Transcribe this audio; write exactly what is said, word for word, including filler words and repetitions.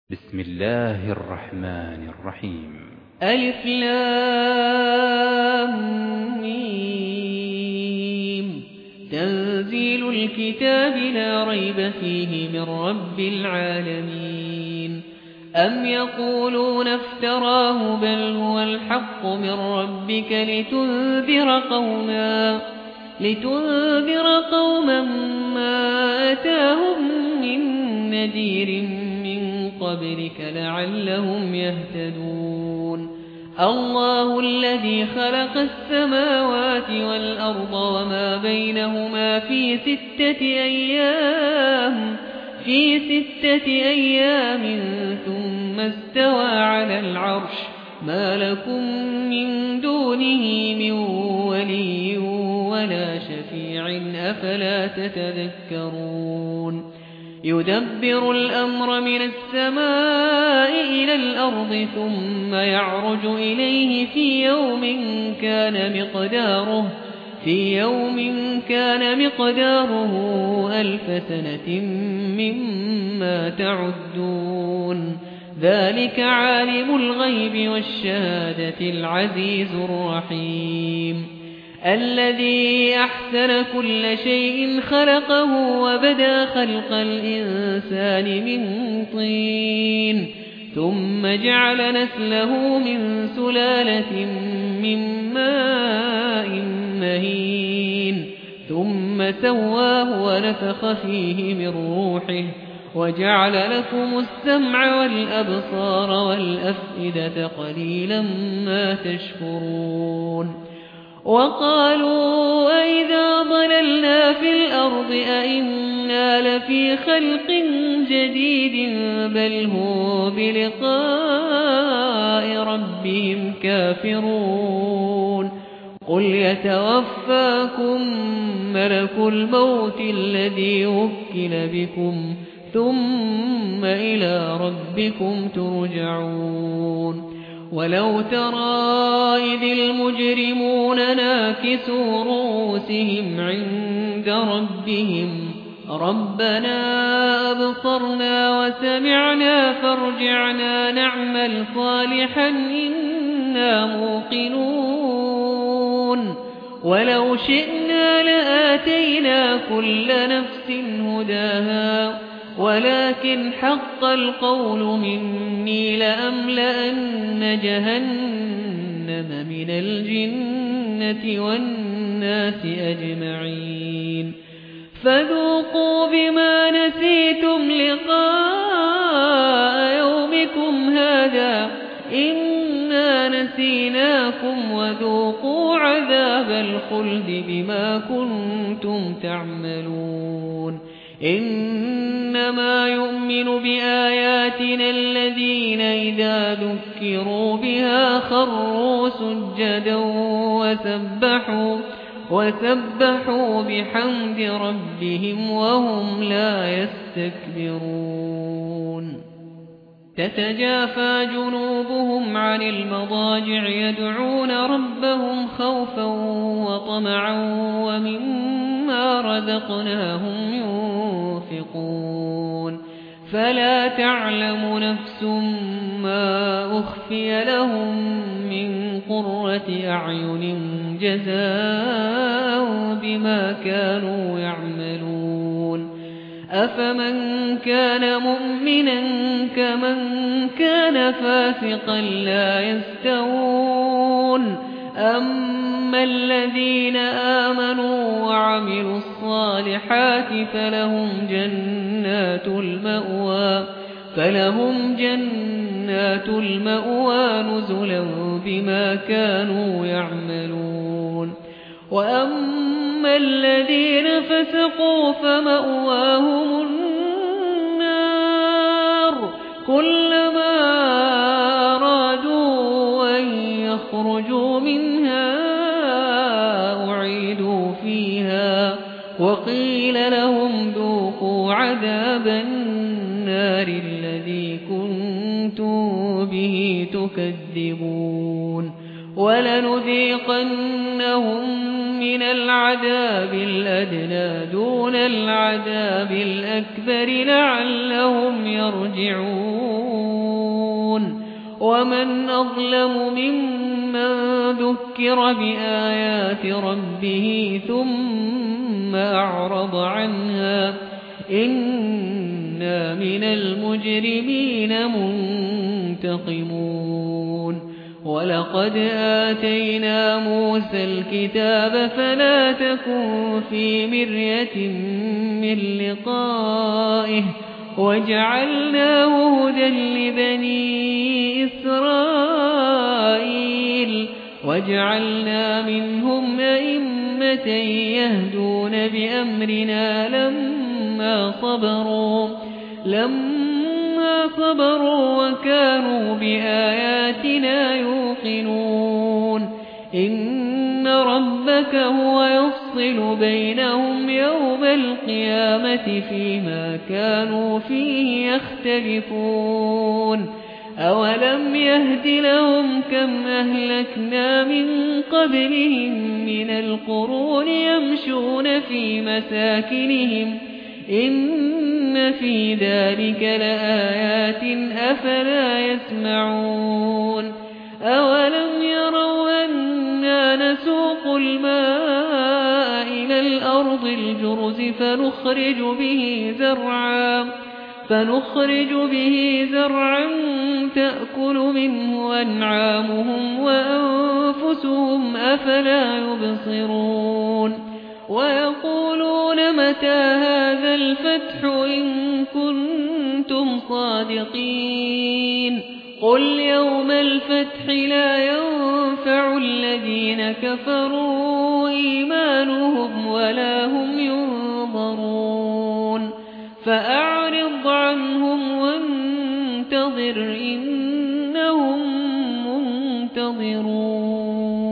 بسم الله الرحمن الرحيم. ألف لام ميم. تنزيل الكتاب لا ريب فيه من رب العالمين. أم يقولون افتراه بل هو الحق من ربك لتنذر قوما لتنذر قوما ما أتاهم من نذير من قبلك لعلهم يهتدون. الله الذي خلق السماوات والأرض وما بينهما في ستة أيام في ستة أيام ثم استوى على العرش ما لكم من دونه من ولي ولا شفيع أفلا تتذكرون. يدبر الأمر من السماء إلى الأرض ثم يعرج إليه في يوم كان مقداره في يوم كان مقداره ألف سنة مما تعدون. ذلك عالم الغيب والشهادة العزيز الرحيم. الذي أحسن كل شيء خلقه وبدأ خلق الإنسان من طين ثم جعل نسله من سلالة من ماء مهين ثم سواه ونفخ فيه من روحه وجعل لكم السمع والأبصار والأفئدة قليلا ما تشكرون. وقالوا أئذا ضللنا في الأرض أئنا لفي خلق جديد بل هم بلقاء ربهم كافرون. قل يتوفاكم ملك الموت الذي وكل بكم ثم إلى ربكم ترجعون. ولو ترى إذ المجرمون ناكسوا رؤوسهم عند ربهم ربنا أبصرنا وسمعنا فارجعنا نعمل صالحا إنا موقنون. ولو شئنا لآتينا كل نفس هداها ولكن حق القول مني لأملأن جهنم من الجنة والناس أجمعين. فذوقوا بما نسيتم لقاء يومكم هذا إنا نسيناكم وذوقوا عذاب الخلد بما كنتم تعملون. إنما يؤمن بآياتنا الذين إذا ذكروا بها خروا سجدا وسبحوا, وسبحوا بحمد ربهم وهم لا يستكبرون. تتجافى جنوبهم عن المضاجع يدعون ربهم خوفا وطمعا ومما رزقناهم ينفقون. فلا تعلم نفس ما أخفي لهم من قرة أعين جزاء بما كانوا يعملون. أفمن كان مؤمنا كمن كان فاسقا لا يستوون. أما الذين آمنوا وعملوا الصالحات فلهم جنات المأوى فلهم جنات المأوى نزلا بما كانوا يعملون. وأما الذين فسقوا فمأواهم النار كلما أرادوا أن يخرجوا منها أعيدوا فيها وقيل لهم ذوقوا عذاب النار الذي كنتم به تكذبون. ولنذيقنهم من العذاب الأدنى دون العذاب الأكبر لعلهم يرجعون. ومن أظلم ممن ذكر بآيات ربه ثم أعرض عنها إنا من المجرمين منتقمون ولقد آتينا موسى الكتاب فلا تكن في مرية من لقائه وجعلناه هدى لبني إسرائيل وجعلنا منهم أئمة يهدون بأمرنا لما صبروا لما صبروا وكانوا بآياتنا يوقنون إن ربك هو يفصل بينهم يوم القيامة فيما كانوا فيه يختلفون أولم يهد لهم كم أهلكنا من قبلهم من القرون يمشون في مساكنهم إن في ذلك لآيات أفلا يسمعون أولم يروا أنا نسوق الماء إلى الأرض الجرز فنخرج به زرعا فنخرج به زرعا تأكل منه أنعامهم وأنفسهم أفلا يبصرون ويقولون متى هذا الفتح إن كنتم صادقين قل يوم الفتح لا ينفع الذين كفروا إيمانهم ولا هم ينظرون فأعرض عنهم وانتظر إنهم منتظرون